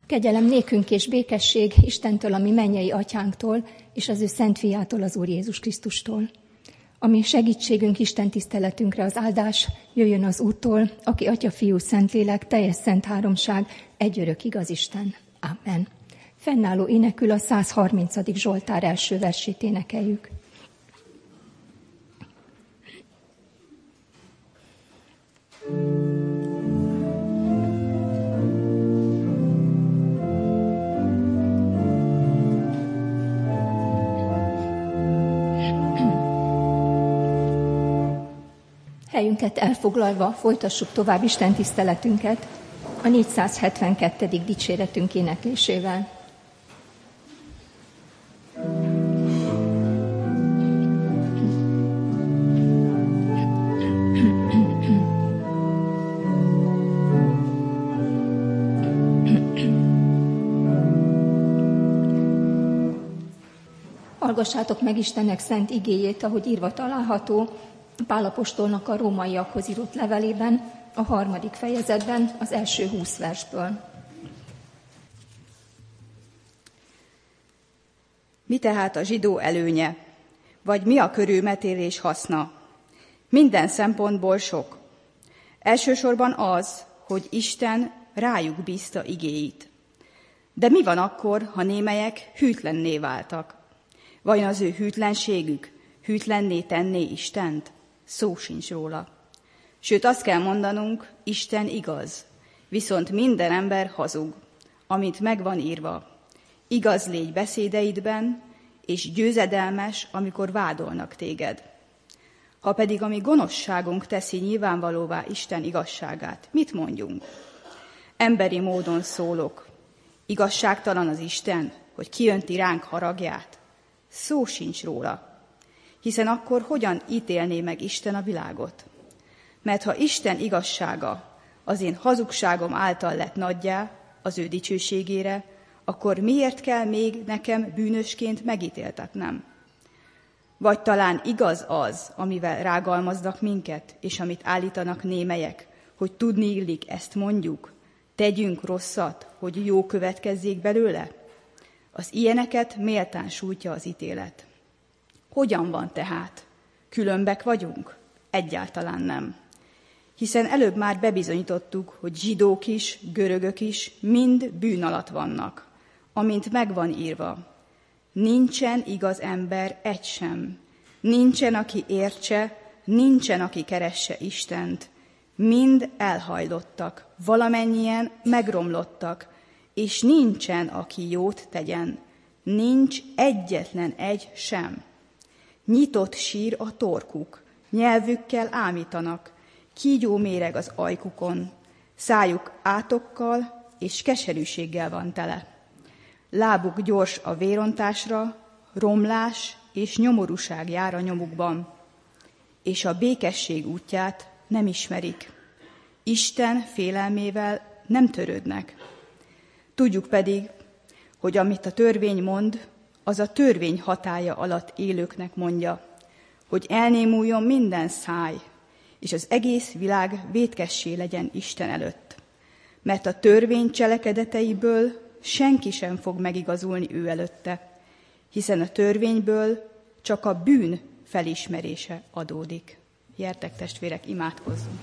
Kegyelem nékünk és békesség Istentől, a mi mennyei atyánktól, és az ő szent fiától, az Úr Jézus Krisztustól. Ami segítségünk, Isten tiszteletünkre az áldás jöjjön az Úrtól, aki Atya, Fiú, Szentlélek, teljes szent háromság, egy örök igaz Isten. Amen. Fennálló énekül a 130. Zsoltár első versét énekeljük. Helyünket elfoglalva folytassuk tovább Isten tiszteletünket a 472. dicséretünk éneklésével. Hallgassátok meg Istennek szent igéjét, ahogy írva található Pál apostolnak a rómaiakhoz írott levelében, a 3. fejezetben, az első 20 versből. Mi tehát a zsidó előnye, vagy mi a körülmetélés haszna? Minden szempontból sok. Elsősorban az, hogy Isten rájuk bízta igéit. De mi van akkor, ha némelyek hűtlenné váltak? Vajon az ő hűtlenségük hűtlenné tenné Istent? Szó sincs róla. Sőt, azt kell mondanunk, Isten igaz, viszont minden ember hazug, amint megvan írva. Igaz légy beszédeidben, és győzedelmes, amikor vádolnak téged. Ha pedig a mi gonoszságunk teszi nyilvánvalóvá Isten igazságát, mit mondjunk? Emberi módon szólok. Igazságtalan az Isten, hogy kijönti ránk haragját? Szó sincs róla. Hiszen akkor hogyan ítélné meg Isten a világot? Mert ha Isten igazsága az én hazugságom által lett nagyjá az ő dicsőségére, akkor miért kell még nekem bűnösként megítéltetnem? Vagy talán igaz az, amivel rágalmaznak minket, és amit állítanak némelyek, hogy tudni illik, ezt mondjuk, tegyünk rosszat, hogy jó következzék belőle? Az ilyeneket méltán sújtja az ítélet. Hogyan van tehát? Különbek vagyunk? Egyáltalán nem. Hiszen előbb már bebizonyítottuk, hogy zsidók is, görögök is mind bűn alatt vannak, amint megvan írva. Nincsen igaz ember egy sem. Nincsen, aki értse, nincsen, aki keresse Istent. Mind elhajlottak, valamennyien megromlottak, és nincsen, aki jót tegyen. Nincs egyetlen egy sem. Nyitott sír a torkuk, nyelvükkel ámítanak, kígyó méreg az ajkukon, szájuk átokkal és keserűséggel van tele. Lábuk gyors a vérontásra, romlás és nyomorúság jár a nyomukban, és a békesség útját nem ismerik. Isten félelmével nem törődnek. Tudjuk pedig, hogy amit a törvény mond, az a törvény hatálya alatt élőknek mondja, hogy elnémuljon minden száj, és az egész világ vétkessé legyen Isten előtt. Mert a törvény cselekedeteiből senki sem fog megigazulni ő előtte, hiszen a törvényből csak a bűn felismerése adódik. Gyertek, testvérek, imádkozzunk!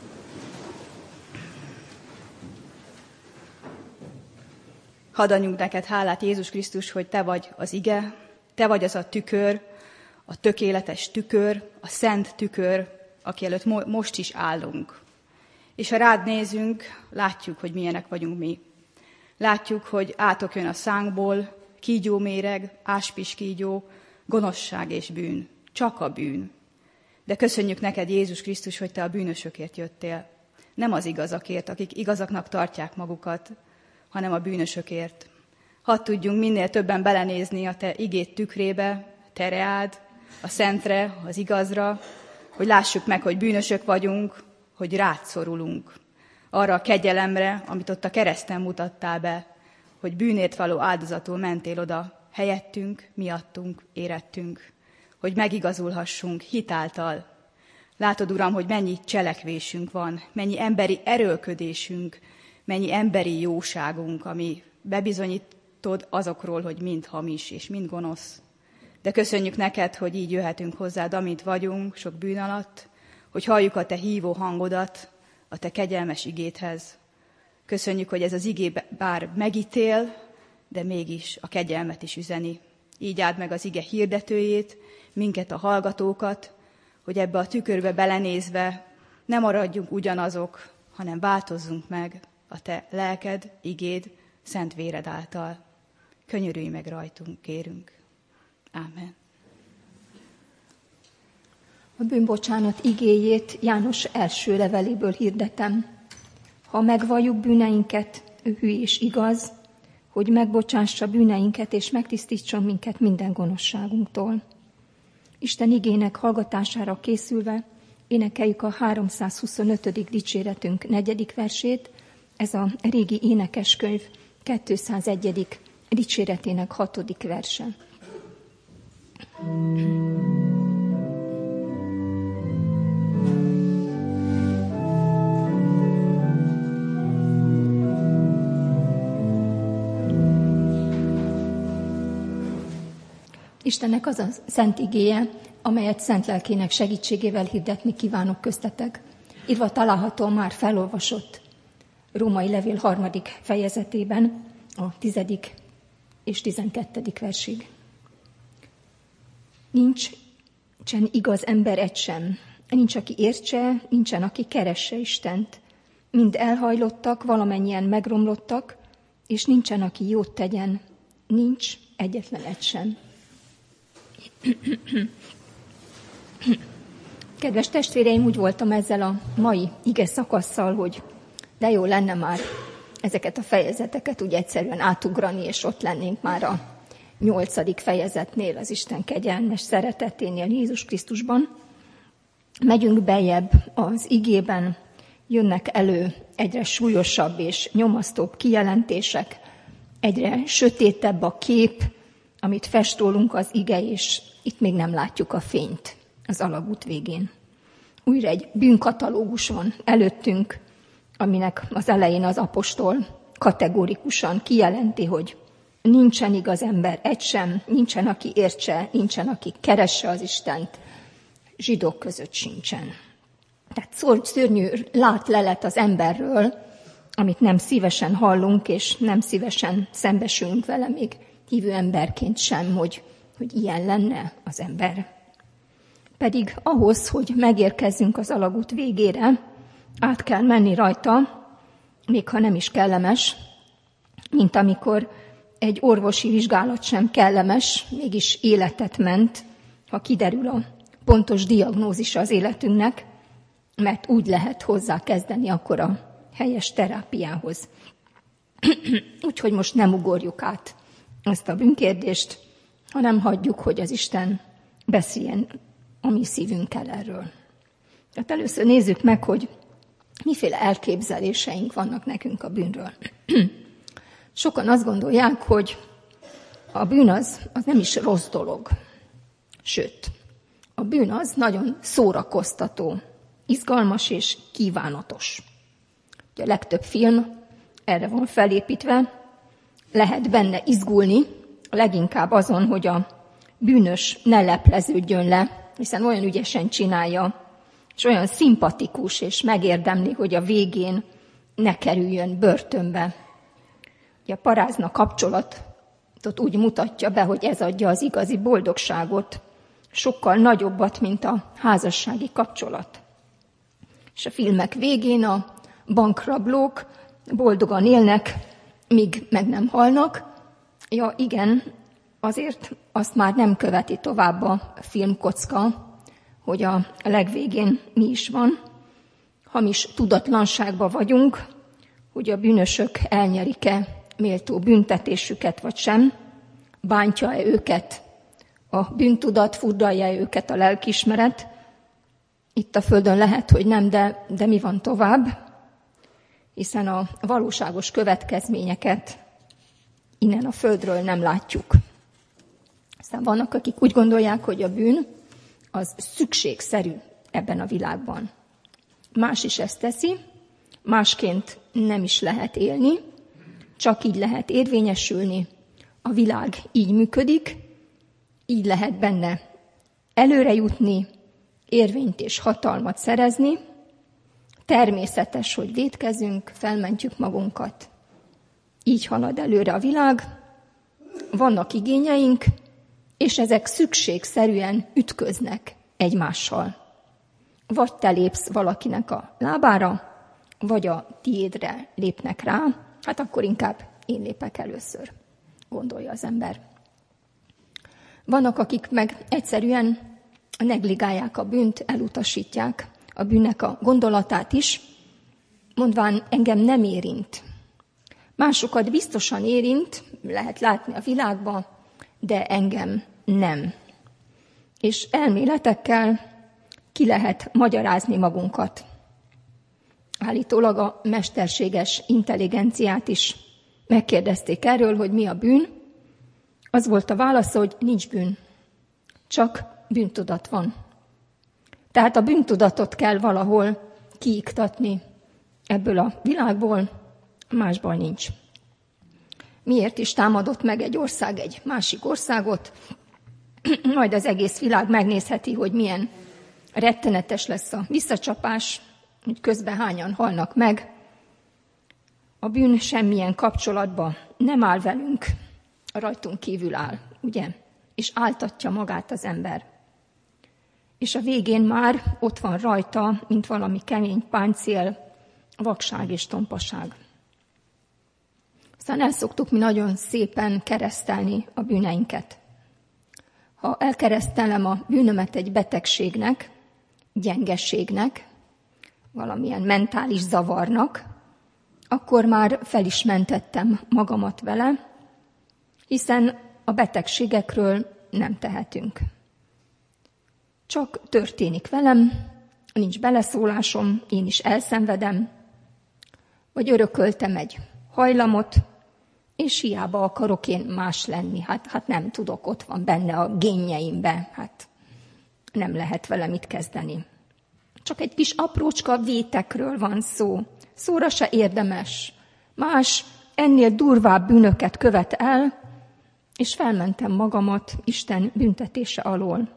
Hadd adjunk neked hálát, Jézus Krisztus, hogy te vagy az ige, te vagy az a tükör, a tökéletes tükör, a szent tükör, aki előtt most is állunk. És ha rád nézünk, látjuk, hogy milyenek vagyunk mi. Látjuk, hogy átok jön a szánkból, kígyóméreg, áspiskígyó, gonoszság és bűn. Csak a bűn. De köszönjük neked, Jézus Krisztus, hogy te a bűnösökért jöttél. Nem az igazakért, akik igazaknak tartják magukat, hanem a bűnösökért. Hadd tudjunk minél többen belenézni a te igéd tükrébe, te reád, a szentre, az igazra, hogy lássuk meg, hogy bűnösök vagyunk, hogy rád szorulunk. Arra a kegyelemre, amit ott a kereszten mutattál be, hogy bűnért való áldozatul mentél oda, helyettünk, miattunk, érettünk, hogy megigazulhassunk hitáltal. Látod, Uram, hogy mennyi cselekvésünk van, mennyi emberi erőlködésünk, mennyi emberi jóságunk, ami bebizonyítod azokról, hogy mind hamis és mind gonosz. De köszönjük neked, hogy így jöhetünk hozzád, amint vagyunk, sok bűn alatt, hogy halljuk a te hívó hangodat, a te kegyelmes igédhez. Köszönjük, hogy ez az igé bár megítél, de mégis a kegyelmet is üzeni. Így áld meg az ige hirdetőjét, minket a hallgatókat, hogy ebbe a tükörbe belenézve ne maradjunk ugyanazok, hanem változzunk meg a te lelked, igéd, szent véred által. Könyörülj meg rajtunk, kérünk. Ámen. A bűnbocsánat igéjét János első leveléből hirdetem. Ha megvalljuk bűneinket, ő hű és igaz, hogy megbocsássa bűneinket és megtisztítson minket minden gonoszságunktól. Isten igének hallgatására készülve énekeljük a 325. dicséretünk 4. versét, ez a régi énekeskönyv 201. dicséretének 6. verse. Istennek az a szent igéje, amelyet szent lelkének segítségével hirdetni kívánok köztetek. Írva található már felolvasott Római levél 3. fejezetében, a 10. és 12. versig. Nincsen igaz ember egy sem. Nincs, aki értse, nincsen, aki keresse Istent. Mind elhajlottak, valamennyien megromlottak, és nincsen, aki jót tegyen. Nincs egyetlen egy sem. Kedves testvéreim, úgy voltam ezzel a mai ige szakasszal, hogy de jó lenne már ezeket a fejezeteket úgy egyszerűen átugrani, és ott lennénk már a 8. fejezetnél, az Isten kegyelmes szereteténél Jézus Krisztusban. Megyünk beljebb az igében, jönnek elő egyre súlyosabb és nyomasztóbb kijelentések, egyre sötétebb a kép, amit fest rólunk az ige, és itt még nem látjuk a fényt az alagút végén. Újra egy bűnkatalógus van előttünk, aminek az elején az apostol kategórikusan kijelenti, hogy nincsen igaz ember egy sem, nincsen, aki értse, nincsen, aki keresse az Istent, zsidók között sincsen. Tehát szörnyű látlelet az emberről, amit nem szívesen hallunk, és nem szívesen szembesülünk vele még hívő emberként sem, hogy ilyen lenne az ember. Pedig ahhoz, hogy megérkezzünk az alagút végére, át kell menni rajta, még ha nem is kellemes, mint amikor egy orvosi vizsgálat sem kellemes, mégis életet ment, ha kiderül a pontos diagnózisa az életünknek, mert úgy lehet hozzá kezdeni akkor a helyes terápiához. Úgyhogy most nem ugorjuk át ezt a bűnkérdést, hanem hagyjuk, hogy az Isten beszéljen a mi szívünkkel erről. Tehát először nézzük meg, hogy miféle elképzeléseink vannak nekünk a bűnről. Sokan azt gondolják, hogy a bűn az nem is rossz dolog. Sőt, a bűn az nagyon szórakoztató, izgalmas és kívánatos. Ugye a legtöbb film erre van felépítve, lehet benne izgulni, leginkább azon, hogy a bűnös ne lepleződjön le, hiszen olyan ügyesen csinálja, és olyan szimpatikus, és megérdemli, hogy a végén ne kerüljön börtönbe. Ugye a parázna kapcsolatot úgy mutatja be, hogy ez adja az igazi boldogságot, sokkal nagyobbat, mint a házassági kapcsolat. És a filmek végén a bankrablók boldogan élnek, míg meg nem halnak. Ja igen, azért azt már nem követi tovább a filmkocka, hogy a legvégén mi is van. Hamis tudatlanságban vagyunk, hogy a bűnösök elnyerik-e méltó büntetésüket vagy sem, bántja-e őket a bűntudat, furdalja őket a lelkiismeret. Itt a földön lehet, hogy nem, de mi van tovább? Hiszen a valóságos következményeket innen a földről nem látjuk. Aztán vannak, akik úgy gondolják, hogy a bűn az szükségszerű ebben a világban. Más is ezt teszi, másként nem is lehet élni, Csak így lehet érvényesülni, a világ így működik, így lehet benne előre jutni, érvényt és hatalmat szerezni. Természetes, hogy vétkezünk, felmentjük magunkat. Így halad előre a világ, vannak igényeink, és ezek szükségszerűen ütköznek egymással. Vagy te lépsz valakinek a lábára, vagy a tiédre lépnek rá, hát akkor inkább én lépek először, gondolja az ember. Vannak, akik meg egyszerűen negligálják a bűnt, elutasítják a bűnnek a gondolatát is, mondván engem nem érint. Másokat biztosan érint, lehet látni a világban, de engem nem. És elméletekkel ki lehet magyarázni magunkat. Állítólag a mesterséges intelligenciát is megkérdezték erről, hogy mi a bűn. Az volt a válasza, hogy nincs bűn, csak bűntudat van. Tehát a bűntudatot kell valahol kiiktatni ebből a világból, másból nincs. Miért is támadott meg egy ország egy másik országot? Majd az egész világ megnézheti, hogy milyen rettenetes lesz a visszacsapás, hogy közben hányan halnak meg. A bűn semmilyen kapcsolatban nem áll velünk, rajtunk kívül áll, ugye? És áltatja magát az ember. És a végén már ott van rajta, mint valami kemény páncél, vakság és tompaság. Aztán el szoktuk mi nagyon szépen keresztelni a bűneinket. Ha elkeresztelem a bűnömet egy betegségnek, gyengeségnek, valamilyen mentális zavarnak, akkor már fel is mentettem magamat vele, hiszen a betegségekről nem tehetünk. Csak történik velem, nincs beleszólásom, én is elszenvedem, vagy örököltem egy hajlamot, és hiába akarok én más lenni. Hát nem tudok, ott van benne a génjeimbe, hát nem lehet vele mit kezdeni. Csak egy kis aprócska vétekről van szó. Szóra se érdemes. Más ennél durvább bűnöket követ el, és felmentem magamat Isten büntetése alól.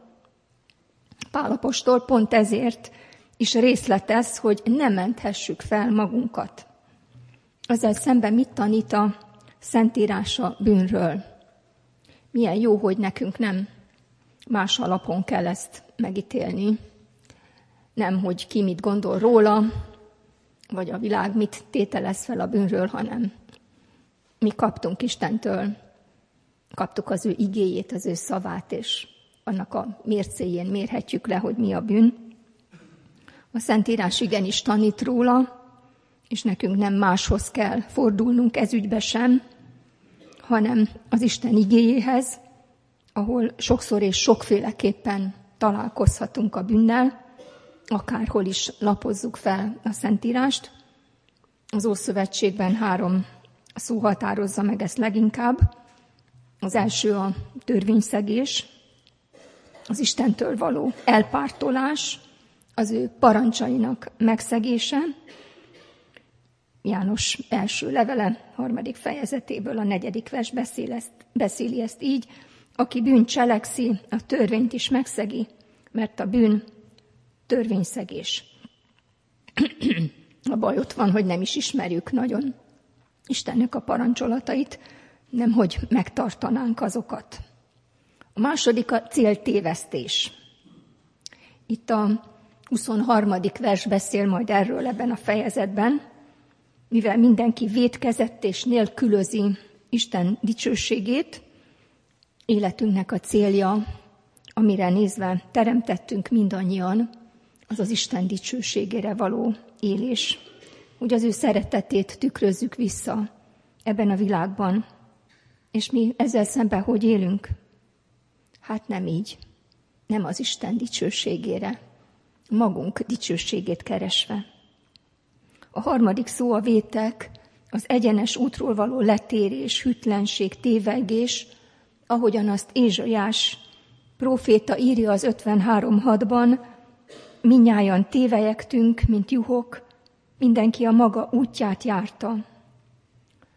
Pál apostol pont ezért is részletez, hogy ne menthessük fel magunkat. Ezzel szemben mit tanít a Szentírás a bűnről? Milyen jó, hogy nekünk nem más alapon kell ezt megítélni. Nem, hogy ki mit gondol róla, vagy a világ mit tételez fel a bűnről, hanem mi kaptunk Istentől, kaptuk az ő igéjét, az ő szavát, és annak a mércéjén mérhetjük le, hogy mi a bűn. A Szentírás igenis tanít róla, és nekünk nem máshoz kell fordulnunk ez ügybe sem, hanem az Isten igéjéhez, ahol sokszor és sokféleképpen találkozhatunk a bűnnel, akárhol is lapozzuk fel a Szentírást. Az Ószövetségben 3 szó határozza meg ezt leginkább. Az első a törvényszegés, az Istentől való elpártolás, az ő parancsainak megszegése. János első levele 3. fejezetéből a 4. vers beszéli ezt így: aki bűnt cselekszi, a törvényt is megszegi, mert a bűn törvényszegés. A baj ott van, hogy nem is ismerjük nagyon Istennek a parancsolatait, nemhogy megtartanánk azokat. A második a céltévesztés. Itt a 23. vers beszél majd erről ebben a fejezetben, mivel mindenki vétkezett és nélkülözi Isten dicsőségét, életünknek a célja, amire nézve teremtettünk mindannyian, az az Isten dicsőségére való élés, hogy az ő szeretetét tükrözzük vissza ebben a világban. És mi ezzel szemben hogy élünk? Hát nem így, nem az Isten dicsőségére, magunk dicsőségét keresve. A harmadik szó a vétek, az egyenes útról való letérés, hűtlenség, tévegés, ahogyan azt Ézsaiás próféta írja az 53:6-ban, mindnyájan tévelyegtünk, mint juhok, mindenki a maga útját járta.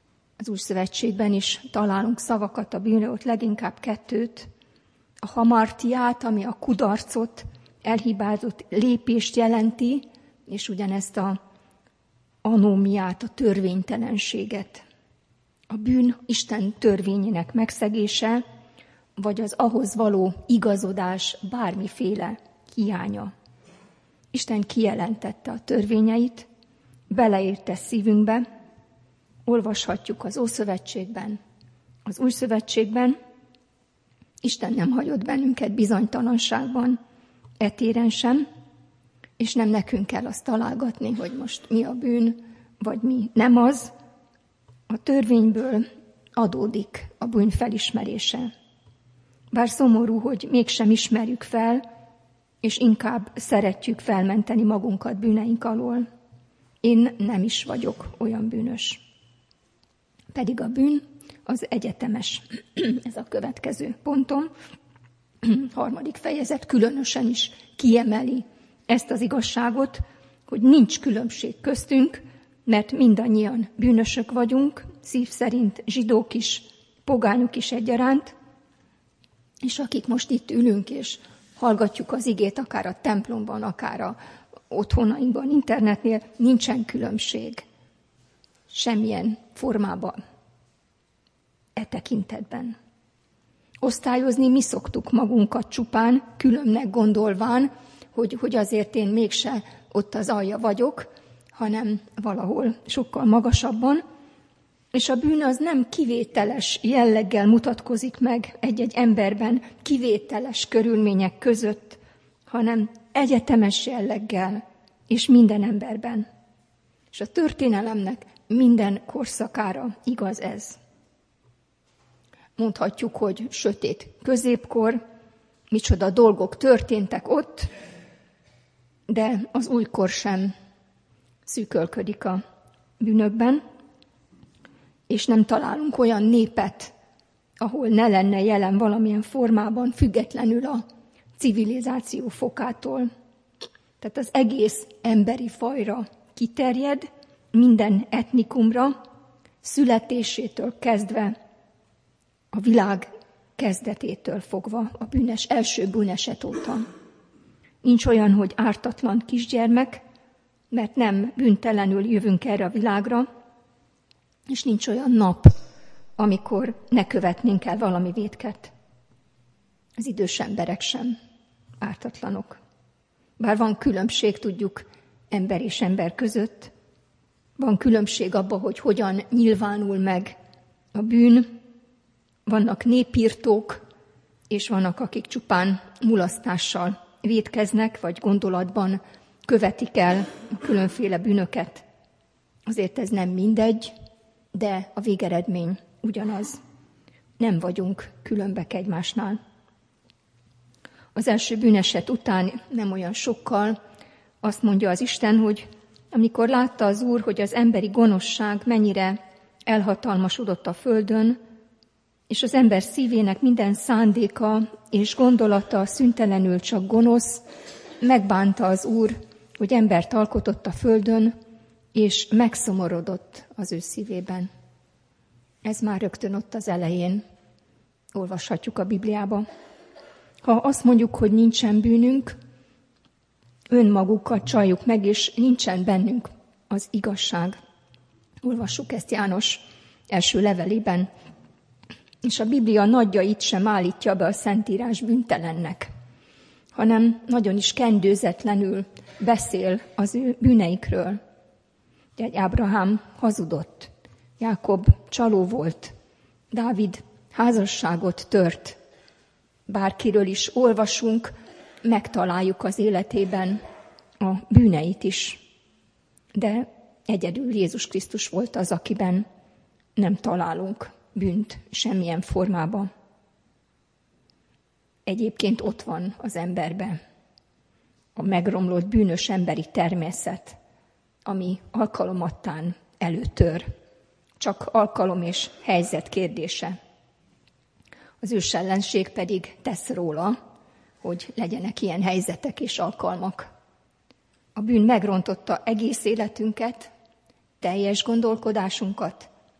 Az Új Szövetségben is találunk szavakat a bűnről, ott leginkább 2. A hamartiát, ami a kudarcot, elhibázott lépést jelenti, és ugyanezt a anómiát, a törvénytelenséget. A bűn Isten törvényének megszegése, vagy az ahhoz való igazodás bármiféle hiánya. Isten kijelentette a törvényeit, beleírte szívünkbe, olvashatjuk az Ószövetségben, az Új Szövetségben. Isten nem hagyott bennünket bizonytalanságban, e téren sem, és nem nekünk kell azt találgatni, hogy most mi a bűn, vagy mi nem az. A törvényből adódik a bűn felismerése. Bár szomorú, hogy mégsem ismerjük fel, és inkább szeretjük felmenteni magunkat bűneink alól. Én nem is vagyok olyan bűnös. Pedig a bűn az egyetemes. Ez a következő pontom. 3. fejezet különösen is kiemeli ezt az igazságot, hogy nincs különbség köztünk, mert mindannyian bűnösök vagyunk, szív szerint zsidók is, pogányok is egyaránt, és akik most itt ülünk és hallgatjuk az igét, akár a templomban, akár a otthonainkban, internetnél, nincsen különbség semmilyen formában e tekintetben. Osztályozni mi szoktuk magunkat csupán, különnek gondolván, hogy azért én mégse ott az alja vagyok, hanem valahol sokkal magasabban, és a bűn az nem kivételes jelleggel mutatkozik meg egy-egy emberben, kivételes körülmények között, hanem egyetemes jelleggel, és minden emberben. És a történelemnek minden korszakára igaz ez. Mondhatjuk, hogy sötét középkor, micsoda dolgok történtek ott, de az újkor sem szűkölködik a bűnökben, és nem találunk olyan népet, ahol ne lenne jelen valamilyen formában, függetlenül a civilizáció fokától. Tehát az egész emberi fajra kiterjed, minden etnikumra, születésétől kezdve, a világ kezdetétől fogva, a első bűneset óta. Nincs olyan, hogy ártatlan kisgyermek, mert nem bűntelenül jövünk erre a világra, és nincs olyan nap, amikor ne követnénk el valami vétket. Az idős emberek sem ártatlanok. Bár van különbség, tudjuk, ember és ember között, van különbség abban, hogy hogyan nyilvánul meg a bűn, vannak népirtók, és vannak, akik csupán mulasztással vétkeznek, vagy gondolatban követik el a különféle bűnöket. Azért ez nem mindegy, de a végeredmény ugyanaz. Nem vagyunk különbek egymásnál. Az első bűneset után nem olyan sokkal azt mondja az Isten, hogy amikor látta az Úr, hogy az emberi gonoszság mennyire elhatalmasodott a földön, és az ember szívének minden szándéka és gondolata szüntelenül csak gonosz, megbánta az Úr, hogy embert alkotott a földön, és megszomorodott az ő szívében. Ez már rögtön ott az elején. Olvashatjuk a Bibliába. Ha azt mondjuk, hogy nincsen bűnünk, önmagukat csaljuk meg, és nincsen bennünk az igazság. Olvassuk ezt János első levelében, és a Biblia nagyjait sem állítja be a Szentírás bűntelennek, hanem nagyon is kendőzetlenül beszél az ő bűneikről. Egy Ábrahám hazudott, Jákob csaló volt, Dávid házasságot tört. Bárkiről is olvasunk, megtaláljuk az életében a bűneit is. De egyedül Jézus Krisztus volt az, akiben nem találunk bűnt semmilyen formában. Egyébként ott van az emberben a megromlott bűnös emberi természet, ami alkalomattán előtör. Csak alkalom és helyzet kérdése. Az ős ellenség pedig tesz róla, hogy legyenek ilyen helyzetek és alkalmak. A bűn megrontotta egész életünket, teljes gondolkodásunkat,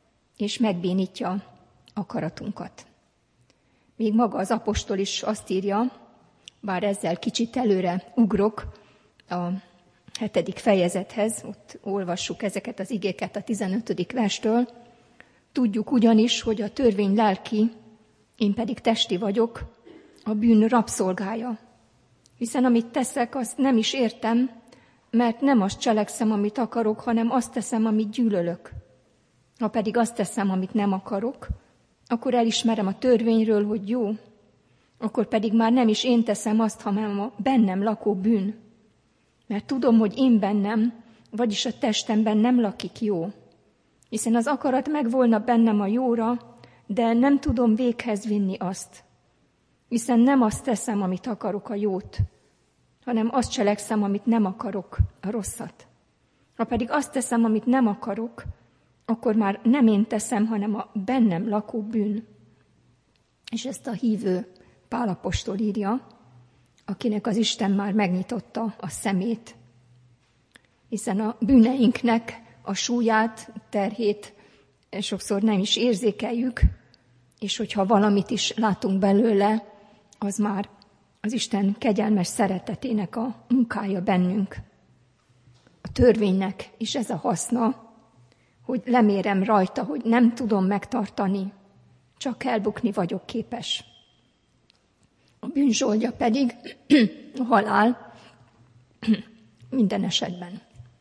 és megbénítja akaratunkat. Még maga az apostol is azt írja, bár ezzel kicsit előre ugrok a 7. fejezethez, ott olvassuk ezeket az igéket a 15. verstől. Tudjuk ugyanis, hogy a törvény lelki, én pedig testi vagyok, a bűn rabszolgája. Hiszen amit teszek, azt nem is értem, mert nem azt cselekszem, amit akarok, hanem azt teszem, amit gyűlölök. Ha pedig azt teszem, amit nem akarok, akkor elismerem a törvényről, hogy jó, akkor pedig már nem is én teszem azt, hanem a bennem lakó bűn. Mert tudom, hogy én bennem, vagyis a testemben nem lakik jó. Hiszen az akarat megvolna bennem a jóra, de nem tudom véghez vinni azt. Hiszen nem azt teszem, amit akarok, a jót, hanem azt cselekszem, amit nem akarok, a rosszat. Ha pedig azt teszem, amit nem akarok, akkor már nem én teszem, hanem a bennem lakó bűn. És ezt a hívő Pál apostol írja, akinek az Isten már megnyitotta a szemét. Hiszen a bűneinknek a súlyát, terhét sokszor nem is érzékeljük, és hogyha valamit is látunk belőle, az már az Isten kegyelmes szeretetének a munkája bennünk. A törvénynek is ez a haszna, hogy lemérem rajta, hogy nem tudom megtartani, csak elbukni vagyok képes. A bűn zsoldja pedig a halál minden esetben.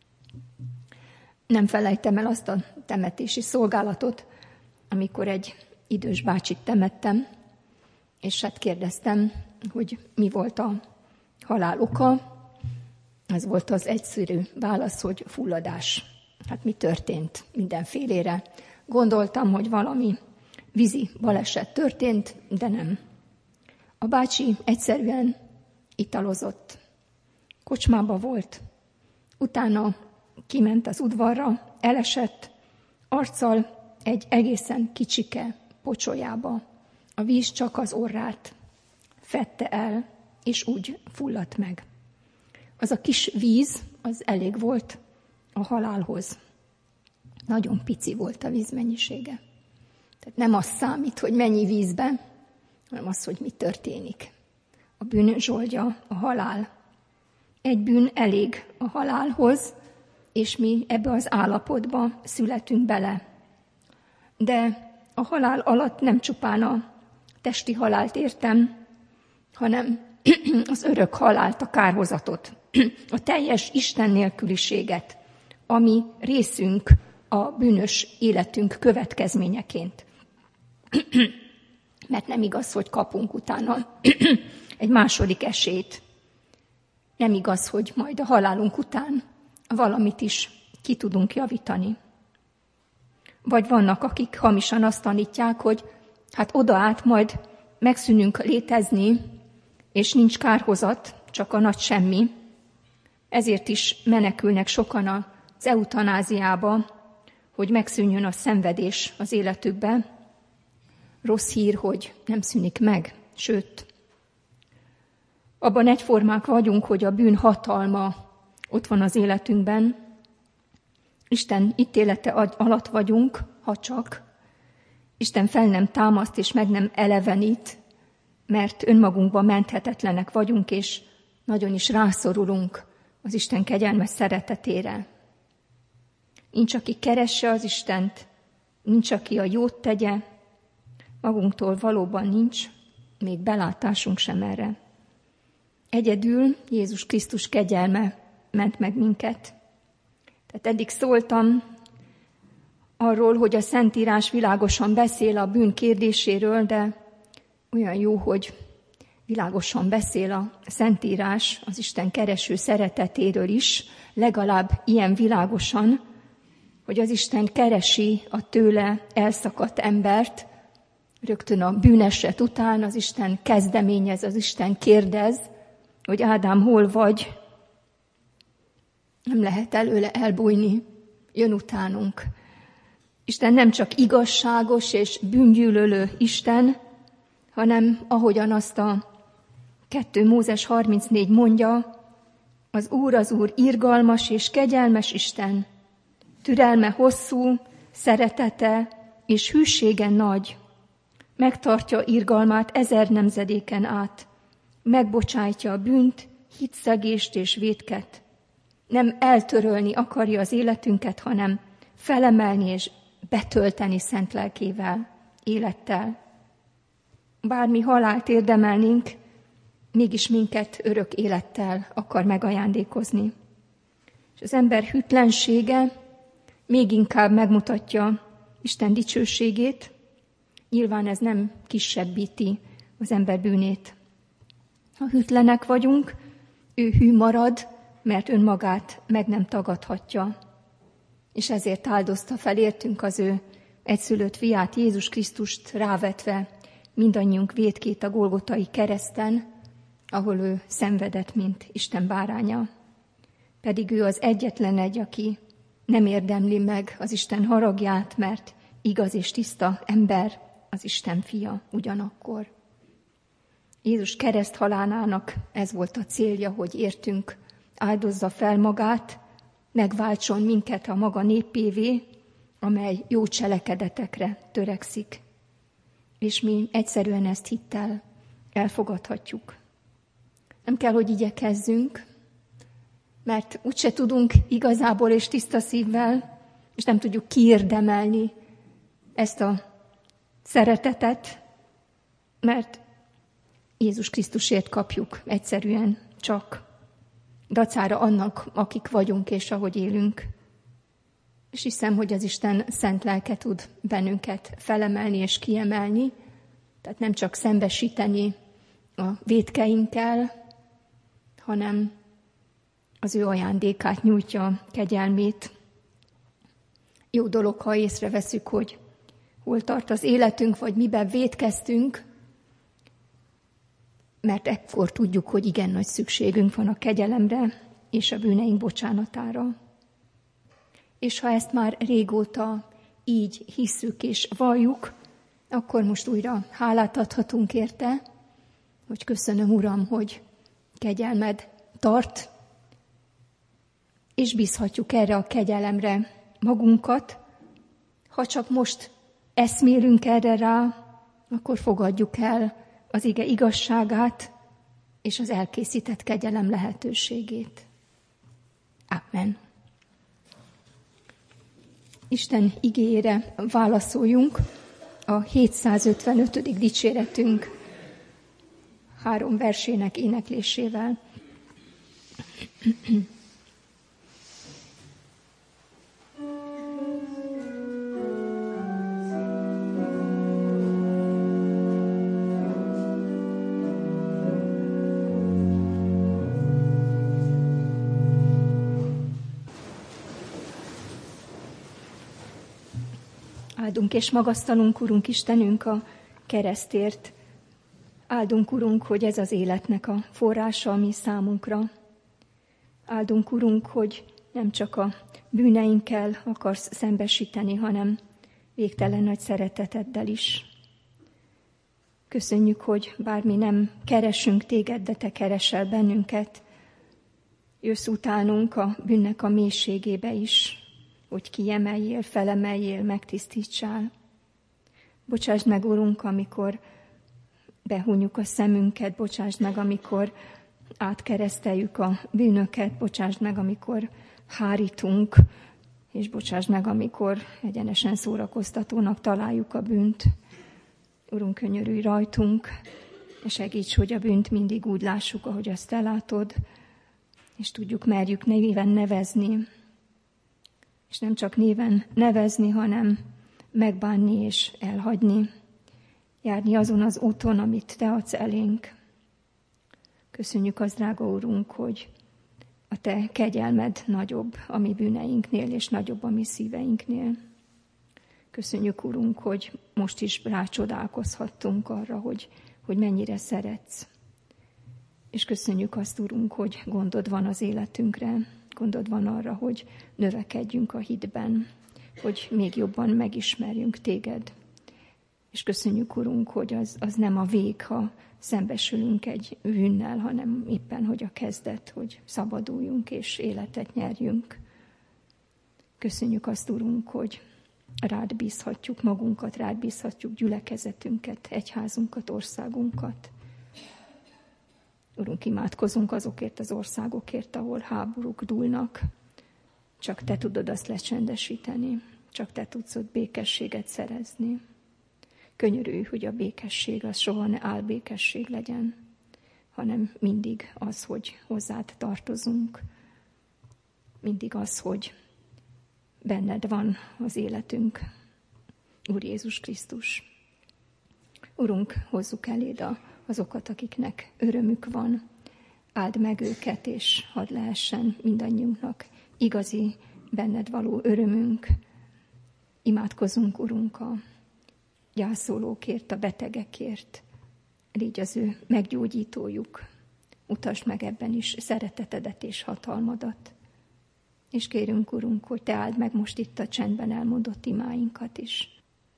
Nem felejtem el azt a temetési szolgálatot, amikor egy idős bácsit temettem, és hát kérdeztem, hogy mi volt a halál oka. Ez volt az egyszerű válasz, hogy fulladás. Hát mi történt? Mindenfélére gondoltam, hogy valami vízi baleset történt, de nem. A bácsi egyszerűen italozott. Kocsmába volt. Utána kiment az udvarra, elesett, arccal egy egészen kicsike pocsolyába. A víz csak az orrát fedte el, és úgy fulladt meg. Az a kis víz, az elég volt a halálhoz. Nagyon pici volt a vízmennyisége. Tehát nem az számít, hogy mennyi vízben, hanem az, hogy mi történik. A bűn zsoldja a halál. Egy bűn elég a halálhoz, és mi ebbe az állapotba születünk bele. De a halál alatt nem csupán a testi halált értem, hanem az örök halált, a kárhozatot, a teljes Isten nélküliséget, ami részünk a bűnös életünk következményeként. Mert nem igaz, hogy kapunk utána egy második esélyt. Nem igaz, hogy majd a halálunk után valamit is ki tudunk javítani. Vagy vannak, akik hamisan azt tanítják, hogy hát oda át majd megszűnünk létezni, és nincs kárhozat, csak a nagy semmi. Ezért is menekülnek sokan az eutanáziába, hogy megszűnjön a szenvedés az életükbe. Rossz hír, hogy nem szűnik meg, sőt, abban egyformák vagyunk, hogy a bűn hatalma ott van az életünkben. Isten ítélete alatt vagyunk, ha csak Isten fel nem támaszt és meg nem elevenít, mert önmagunkban menthetetlenek vagyunk, és nagyon is rászorulunk az Isten kegyelmes szeretetére. Nincs, aki keresse az Istent, nincs, aki a jót tegye, magunktól valóban nincs, még belátásunk sem erre. Egyedül Jézus Krisztus kegyelme ment meg minket. Tehát eddig szóltam arról, hogy a Szentírás világosan beszél a bűn kérdéséről, de olyan jó, hogy világosan beszél a Szentírás az Isten kereső szeretetéről is, legalább ilyen világosan, hogy az Isten keresi a tőle elszakadt embert, rögtön a bűneset után az Isten kezdeményez, az Isten kérdez, hogy Ádám, hol vagy? Nem lehet előle elbújni, jön utánunk. Isten nem csak igazságos és bűngyűlölő Isten, hanem ahogyan azt a 2 Mózes 34 mondja, az Úr irgalmas és kegyelmes Isten, türelme hosszú, szeretete és hűsége nagy, megtartja irgalmát 1000 nemzedéken át, megbocsájtja a bűnt, hitszegést és vétket. Nem eltörölni akarja az életünket, hanem felemelni és betölteni szent lelkével, élettel. Bármi halált érdemelnénk, mégis minket örök élettel akar megajándékozni. És az ember hűtlensége még inkább megmutatja Isten dicsőségét. Nyilván ez nem kisebbíti az ember bűnét. Ha hűtlenek vagyunk, ő hű marad, mert önmagát meg nem tagadhatja. És ezért áldozta fel értünk az ő egyszülött fiát, Jézus Krisztust rávetve mindannyiunk vétkét a Golgotai kereszten, ahol ő szenvedett, mint Isten báránya. Pedig ő az egyetlen egy, aki nem érdemli meg az Isten haragját, mert igaz és tiszta ember, az Isten fia ugyanakkor. Jézus kereszthalálának ez volt a célja, hogy értünk áldozza fel magát, megváltson minket a maga népévé, amely jó cselekedetekre törekszik. És mi egyszerűen ezt hittel elfogadhatjuk. Nem kell, hogy igyekezzünk, mert úgyse tudunk igazából és tiszta szívvel, és nem tudjuk kiérdemelni ezt a szeretetet, mert Jézus Krisztusért kapjuk egyszerűen csak dacára annak, akik vagyunk és ahogy élünk. És hiszem, hogy az Isten szent lelke tud bennünket felemelni és kiemelni, tehát nem csak szembesíteni a vétkeinkkel, hanem az ő ajándékát nyújtja, kegyelmét. Jó dolog, ha észreveszünk, hogy hol tart az életünk, vagy miben vétkeztünk, mert ekkor tudjuk, hogy igen nagy szükségünk van a kegyelemre és a bűneink bocsánatára. És ha ezt már régóta így hisszük és valljuk, akkor most újra hálát adhatunk érte, hogy köszönöm, Uram, hogy kegyelmed tart, és bízhatjuk erre a kegyelemre magunkat. Ha csak most eszmélünk erre rá, akkor fogadjuk el az ige igazságát és az elkészített kegyelem lehetőségét. Amen. Isten igéjére válaszoljunk a 755. dicséretünk 3 versének éneklésével. Áldunk és magasztalunk, Urunk Istenünk, a keresztért. Áldunk, Urunk, hogy ez az életnek a forrása a mi számunkra. Áldunk, Urunk, hogy nem csak a bűneinkkel akarsz szembesíteni, hanem végtelen nagy szereteteddel is. Köszönjük, hogy bár mi nem keresünk téged, de te keresel bennünket. Jössz utánunk a bűnnek a mélységébe is, hogy kiemeljél, felemeljél, megtisztítsál. Bocsásd meg, Urunk, amikor behúnyjuk a szemünket, bocsásd meg, amikor átkereszteljük a bűnöket, bocsásd meg, amikor hárítunk, és bocsásd meg, amikor egyenesen szórakoztatónak találjuk a bűnt. Urunk, könyörülj rajtunk, és segíts, hogy a bűnt mindig úgy lássuk, ahogy azt te látod, és tudjuk, merjük néven nevezni. És nem csak néven nevezni, hanem megbánni és elhagyni. Járni azon az úton, amit te adsz elénk. Köszönjük az, drága Úrunk, hogy a te kegyelmed nagyobb a mi bűneinknél, és nagyobb a mi szíveinknél. Köszönjük, Urunk, hogy most is rácsodálkozhattunk arra, hogy mennyire szeretsz. És köszönjük azt, Urunk, hogy gondod van az életünkre, gondod van arra, hogy növekedjünk a hitben, hogy még jobban megismerjünk téged. És köszönjük, Urunk, hogy az nem a vég, ha szembesülünk egy bűnnel, hanem éppen, hogy a kezdet, hogy szabaduljunk és életet nyerjünk. Köszönjük azt, Urunk, hogy rád bízhatjuk magunkat, rád bízhatjuk gyülekezetünket, egyházunkat, országunkat. Urunk, imádkozunk azokért az országokért, ahol háborúk dúlnak. Csak te tudod azt lecsendesíteni, csak te tudsz ott békességet szerezni. Könyörülj, hogy a békesség az soha ne álbékesség legyen, hanem mindig az, hogy hozzád tartozunk. Mindig az, hogy benned van az életünk, Úr Jézus Krisztus. Urunk, hozzuk eléd azokat, akiknek örömük van. Áld meg őket, és hadd lehessen mindannyiunknak igazi, benned való örömünk. Imádkozunk, Urunk, a gyászolókért, a betegekért. Légy az ő meggyógyítójuk. Mutasd meg ebben is szeretetedet és hatalmadat. És kérünk, Urunk, hogy te áld meg most itt a csendben elmondott imáinkat is.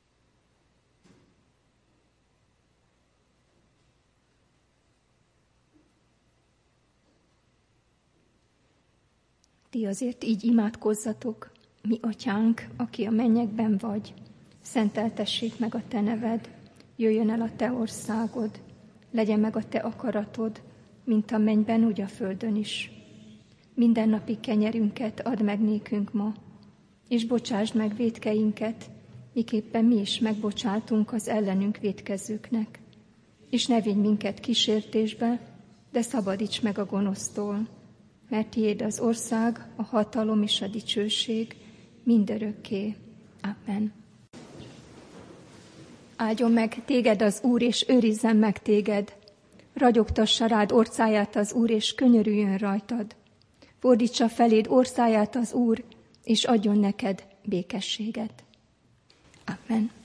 Ti azért így imádkozzatok, mi atyánk, aki a mennyekben vagy, szenteltessék meg a te neved, jöjjön el a te országod, legyen meg a te akaratod, mint a mennyben, úgy a földön is. Mindennapi kenyerünket add meg nékünk ma, és bocsásd meg vétkeinket, miképpen mi is megbocsátunk az ellenünk vétkezőknek. És ne vigy minket kísértésbe, de szabadíts meg a gonosztól, mert tiéd az ország, a hatalom és a dicsőség mindörökké. Amen. Áldjon meg téged az Úr, és őrizzen meg téged. Ragyogtassa rád orcáját az Úr, és könyörüljön rajtad. Fordítsa feléd orcáját az Úr, és adjon neked békességet. Amen.